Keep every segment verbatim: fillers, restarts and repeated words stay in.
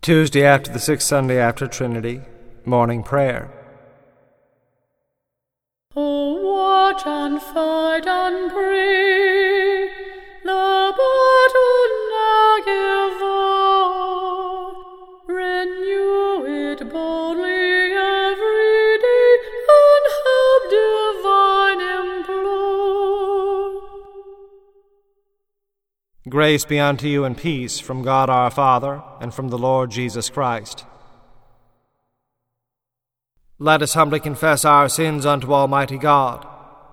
Tuesday after the sixth Sunday after Trinity, morning prayer. Oh, watch and fight and pray, the battle now give o'er. Renew it boldly every day, and help divine implore. Grace be unto you and peace from God our Father and from the Lord Jesus Christ. Let us humbly confess our sins unto Almighty God.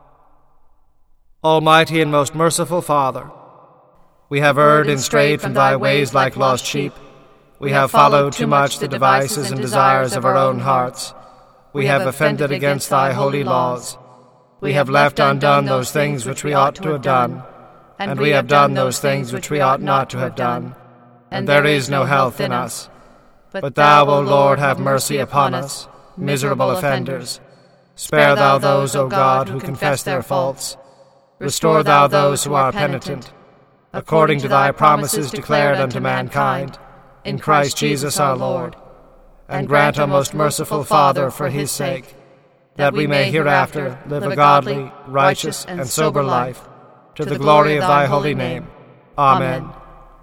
Almighty and most merciful Father, we have erred and strayed from thy ways like lost sheep. We have followed too much the devices and desires of our own hearts. We have offended against thy holy laws. We have left undone those things which we ought to have done, and we have done those things which we ought not to have done. And there is no health in us. But thou, O Lord, have mercy upon us, miserable offenders. Spare thou those, O God, who confess their faults. Restore thou those who are penitent, according to thy promises declared unto mankind, in Christ Jesus our Lord. And grant, O most merciful Father, for his sake, that we may hereafter live a godly, righteous, and sober life, to the glory of thy holy name. Amen.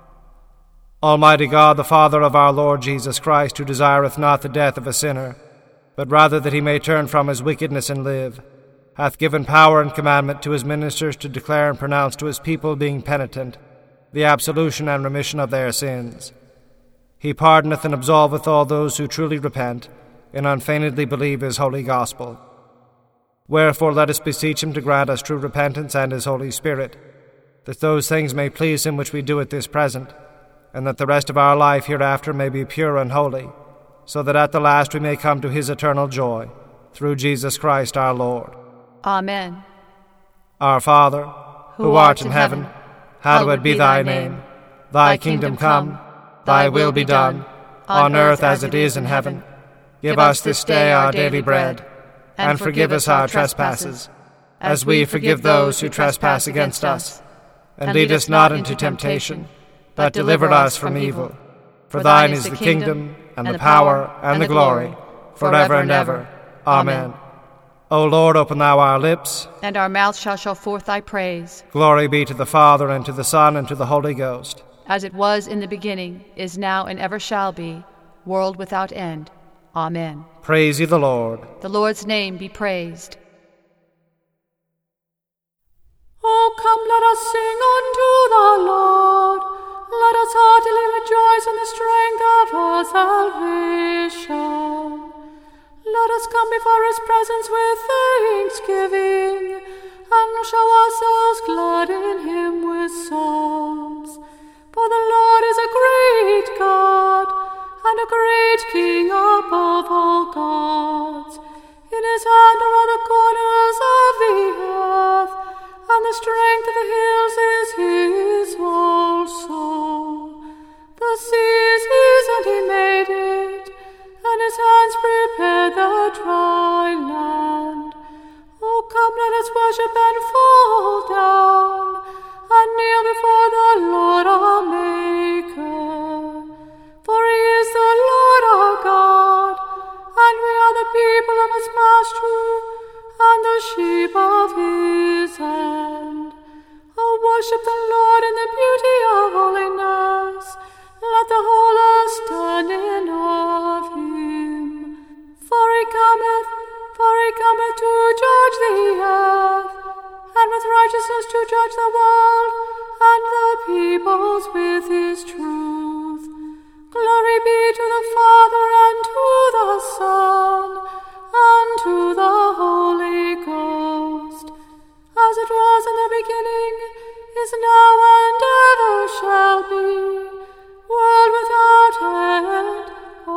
Almighty God, the Father of our Lord Jesus Christ, who desireth not the death of a sinner, but rather that he may turn from his wickedness and live, hath given power and commandment to his ministers to declare and pronounce to his people, being penitent, the absolution and remission of their sins. He pardoneth and absolveth all those who truly repent, and unfeignedly believe his holy gospel. Wherefore let us beseech him to grant us true repentance and his Holy Spirit, that those things may please him which we do at this present, and that the rest of our life hereafter may be pure and holy, so that at the last we may come to his eternal joy, through Jesus Christ our Lord. Amen. Our Father, who, who art, art in heaven, heaven hallowed be thy name. Thy kingdom come, thy will be done, on earth as it is in heaven. Give us this day our daily bread, and forgive us our trespasses, as we forgive those who trespass against us. And lead us not into temptation, but deliver us from evil. For thine is the kingdom, and the power, and the glory, forever and ever. Amen. O Lord, open thou our lips, and our mouths shall show forth thy praise. Glory be to the Father, and to the Son, and to the Holy Ghost. As it was in the beginning, is now, and ever shall be, world without end. Amen. Praise ye the Lord. The Lord's name be praised. Oh, come, let us sing unto the Lord. Let us heartily rejoice in the strength of our salvation. Let us come before his presence with thanksgiving, and show ourselves glad in him with psalms. For the Lord is a great God, and a great King above all gods. In his hand are all the corners of the earth, and the strength of the hills is his also. The sea is his, and he made it, and his hands prepared the dry land. Oh, come, let us worship and fall down, and kneel before the Lord our Maker. For he is the Lord our God, and we are the people of his pasture, and the sheep of his hand. Oh, worship the Lord in the beauty of holiness. Let the whole earth stand in awe of him. For he cometh, for he cometh to judge the earth, and with righteousness to judge the world, and the peoples with his truth. Glory be to the Father, and to the Son, and to the Holy Ghost, as it was in the beginning, is now, and ever shall be, world without end.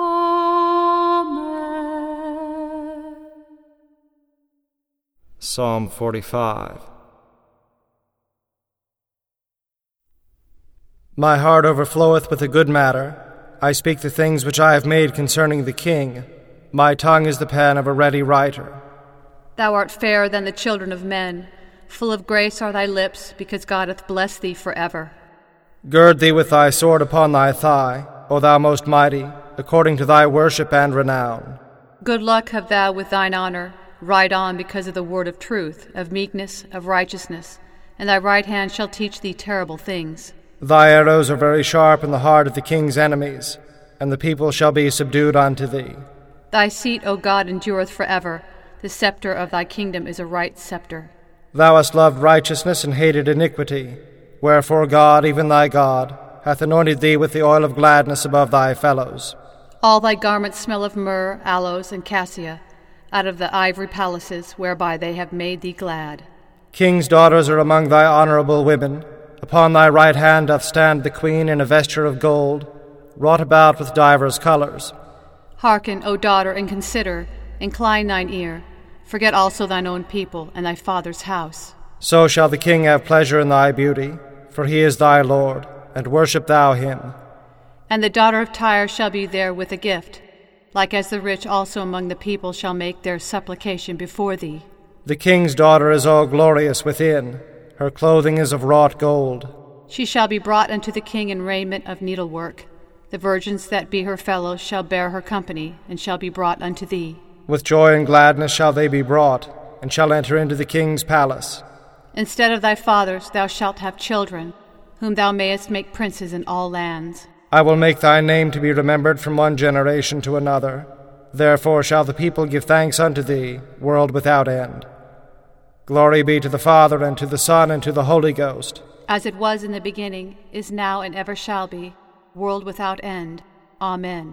Amen. Psalm forty-five. My heart overfloweth with a good matter. I speak the things which I have made concerning the King. My tongue is the pen of a ready writer. Thou art fairer than the children of men. Full of grace are thy lips, because God hath blessed thee forever. Gird thee with thy sword upon thy thigh, O thou most mighty. according to thy worship and renown. Good luck have thou with thine honor. Ride on because of the word of truth, of meekness, of righteousness, and thy right hand shall teach thee terrible things. Thy arrows are very sharp in the heart of the king's enemies, and the people shall be subdued unto thee. Thy seat, O God, endureth forever. The scepter of thy kingdom is a right scepter. Thou hast loved righteousness and hated iniquity. Wherefore God, even thy God, hath anointed thee with the oil of gladness above thy fellows. All thy garments smell of myrrh, aloes, and cassia, out of the ivory palaces whereby they have made thee glad. King's daughters are among thy honorable women. Upon thy right hand doth stand the queen in a vesture of gold, wrought about with divers colours. Hearken, O daughter, and consider, incline thine ear. Forget also thine own people and thy father's house. So shall the king have pleasure in thy beauty, for he is thy Lord, and worship thou him. And the daughter of Tyre shall be there with a gift, like as the rich also among the people shall make their supplication before thee. The king's daughter is all glorious within. Her clothing is of wrought gold. She shall be brought unto the king in raiment of needlework. The virgins that be her fellows shall bear her company, and shall be brought unto thee. With joy and gladness shall they be brought, and shall enter into the king's palace. Instead of thy fathers thou shalt have children, whom thou mayest make princes in all lands. I will make thy name to be remembered from one generation to another. Therefore shall the people give thanks unto thee, world without end. Glory be to the Father, and to the Son, and to the Holy Ghost. As it was in the beginning, is now, and ever shall be, world without end. Amen.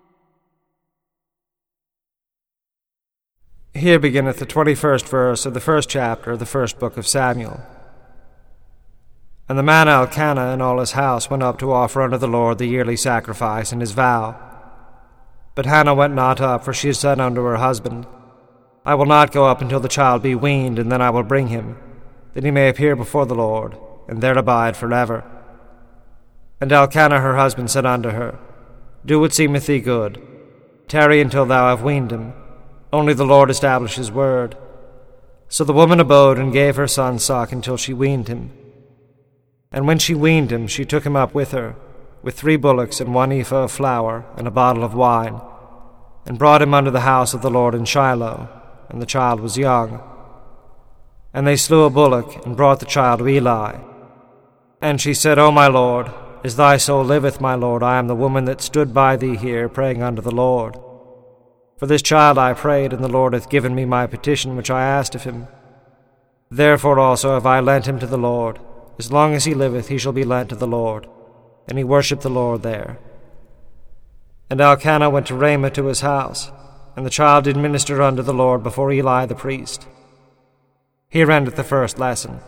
Here beginneth the twenty-first verse of the first chapter of the first book of Samuel. And the man Elkanah and all his house went up to offer unto the Lord the yearly sacrifice and his vow. But Hannah went not up, for she said unto her husband, I will not go up until the child be weaned, and then I will bring him, that he may appear before the Lord, and there abide forever. And Elkanah her husband said unto her, Do what seemeth thee good. Tarry until thou have weaned him. Only the Lord establish his word. So the woman abode and gave her son suck until she weaned him. And when she weaned him, she took him up with her, with three bullocks and one ephah of flour and a bottle of wine, and brought him unto the house of the Lord in Shiloh, and the child was young. And they slew a bullock, and brought the child to Eli. And she said, O my Lord, as thy soul liveth, my Lord, I am the woman that stood by thee here, praying unto the Lord. For this child I prayed, and the Lord hath given me my petition which I asked of him. Therefore also have I lent him to the Lord. As long as he liveth, he shall be lent to the Lord. And he worshipped the Lord there. And Elkanah went to Ramah to his house, and the child did minister unto the Lord before Eli the priest. Here endeth the first lesson.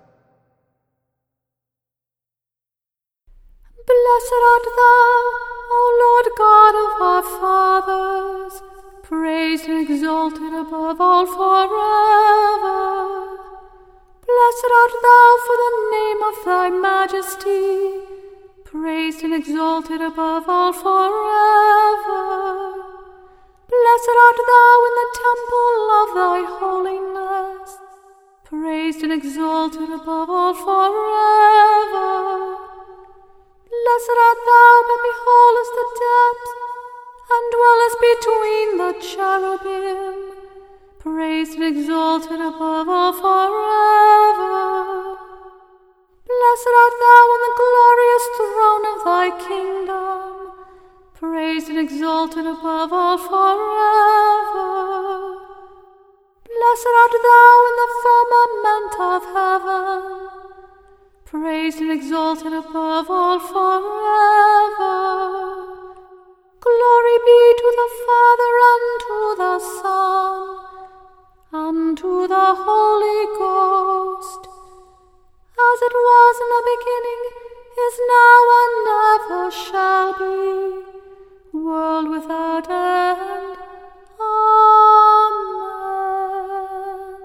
Blessed art thou, O Lord God of our fathers, praised and exalted above all forever. Blessed art thou for the name of thy majesty, praised and exalted above all forever. Blessed art thou in the temple of thy holiness, praised and exalted above all forever. Blessed art thou that beholdest the depths, and dwellest between the cherubim, praised and exalted above all forever. Blessed art thou on the glorious throne of thy kingdom, praised and exalted above all forever. Blessed art thou in the firmament of heaven, praised and exalted above all forever. Glory be to the Father, and to the Son, and to the Holy Ghost, as it was in the beginning, is now, and ever shall be, world without end. Amen.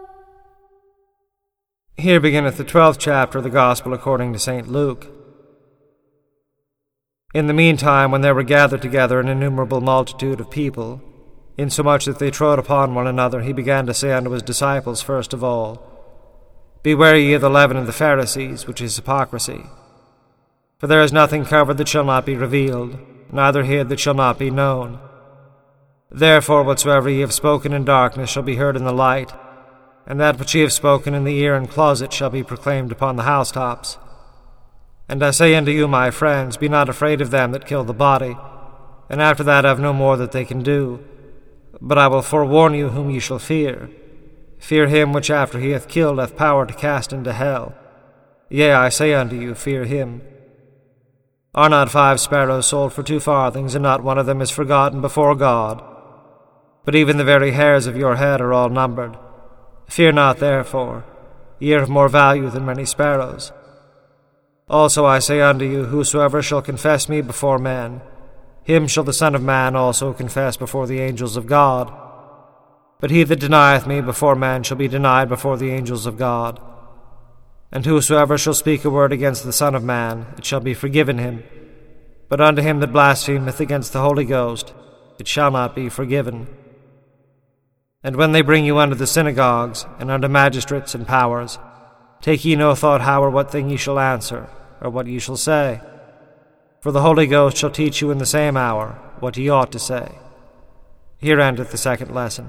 Here beginneth the twelfth chapter of the Gospel according to Saint Luke. In the meantime, when there were gathered together an innumerable multitude of people, insomuch that they trode upon one another, he began to say unto his disciples first of all, Beware ye of the leaven of the Pharisees, which is hypocrisy. For there is nothing covered that shall not be revealed, neither hid that shall not be known. Therefore whatsoever ye have spoken in darkness shall be heard in the light, and that which ye have spoken in the ear and closet shall be proclaimed upon the housetops. And I say unto you, my friends, be not afraid of them that kill the body, and after that have no more that they can do. But I will forewarn you whom ye shall fear. Fear him which after he hath killed hath power to cast into hell. Yea, I say unto you, fear him. Are not five sparrows sold for two farthings, and not one of them is forgotten before God? But even the very hairs of your head are all numbered. Fear not therefore, ye are of more value than many sparrows. Also I say unto you, whosoever shall confess me before men, him shall the Son of Man also confess before the angels of God. But he that denieth me before men shall be denied before the angels of God. And whosoever shall speak a word against the Son of Man, it shall be forgiven him. But unto him that blasphemeth against the Holy Ghost, it shall not be forgiven. And when they bring you unto the synagogues, and unto magistrates and powers, take ye no thought how or what thing ye shall answer, or what ye shall say. For the Holy Ghost shall teach you in the same hour what ye ought to say. Here endeth the second lesson.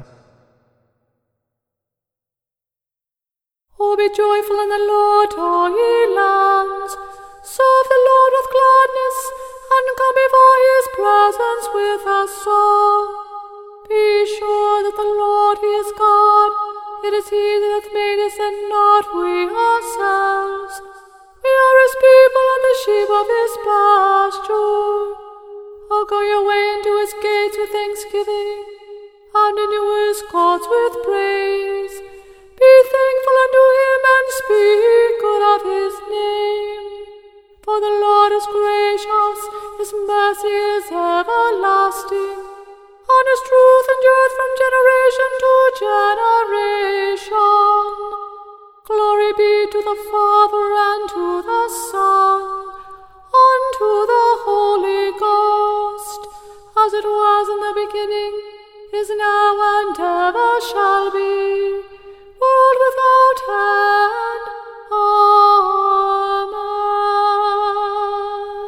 O be joyful in the Lord, all ye lands. Serve the Lord with gladness, and come before his presence with a song. Be sure that the Lord, he is God. It is he that hath made us, and not we ourselves. We are his people, and the sheep of his pasture. O go your way into his gates with thanksgiving, and into his courts with praise. Be thankful unto him, and speak good of his name. For the Lord is gracious, his mercy is everlasting, and his truth endureth from generation to generation. Glory be to the Father, and to the Son, and to the Holy Ghost, as it was in the beginning, is now, and ever shall be, world without end. Amen.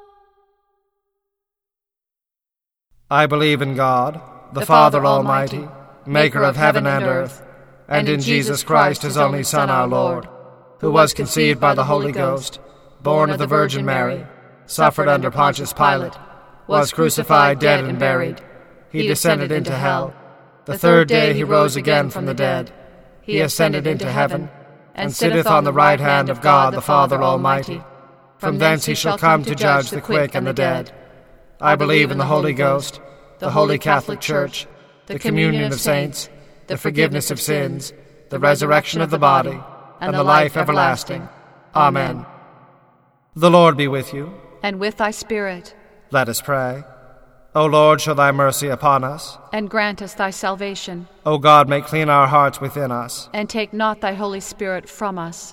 I believe in God, the, the Father, Father Almighty, Almighty, maker of heaven and earth, and in Jesus Christ, his only Son, our Lord, who was conceived by the Holy Ghost, born of the Virgin Mary, suffered under Pontius Pilate, was crucified, dead, and buried. He descended into hell. The third day he rose again from the dead. He ascended into heaven, and sitteth on the right hand of God the Father Almighty. From thence he shall come to judge the quick and the dead. I believe in the Holy Ghost, the Holy Catholic Church, the communion of saints, the forgiveness of sins, the resurrection of the body, and the life everlasting. Amen. The Lord be with you. And with thy spirit. Let us pray. O Lord, show thy mercy upon us. And grant us thy salvation. O God, make clean our hearts within us. And take not thy Holy Spirit from us.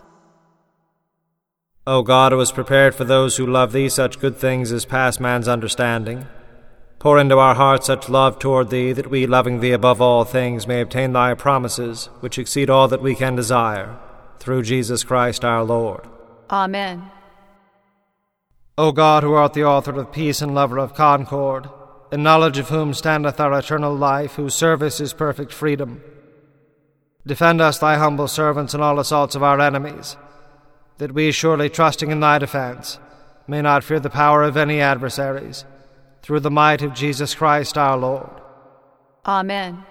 O God, who hast prepared for those who love thee such good things as pass man's understanding, pour into our hearts such love toward thee, that we, loving thee above all things, may obtain thy promises, which exceed all that we can desire, through Jesus Christ our Lord. Amen. O God, who art the author of peace and lover of concord, in knowledge of whom standeth our eternal life, whose service is perfect freedom, defend us, thy humble servants, in all assaults of our enemies, that we, surely trusting in thy defense, may not fear the power of any adversaries, through the might of Jesus Christ our Lord. Amen.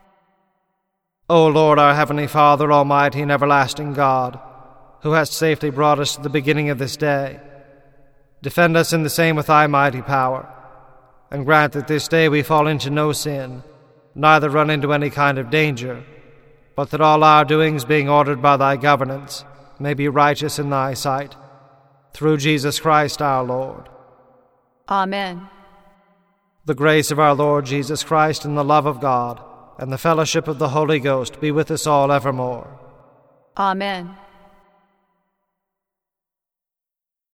O Lord, our heavenly Father, almighty and everlasting God, who hast safely brought us to the beginning of this day, defend us in the same with thy mighty power, and grant that this day we fall into no sin, neither run into any kind of danger, but that all our doings, being ordered by thy governance, may be righteous in thy sight, through Jesus Christ our Lord. Amen. The grace of our Lord Jesus Christ, and the love of God, and the fellowship of the Holy Ghost be with us all evermore. Amen.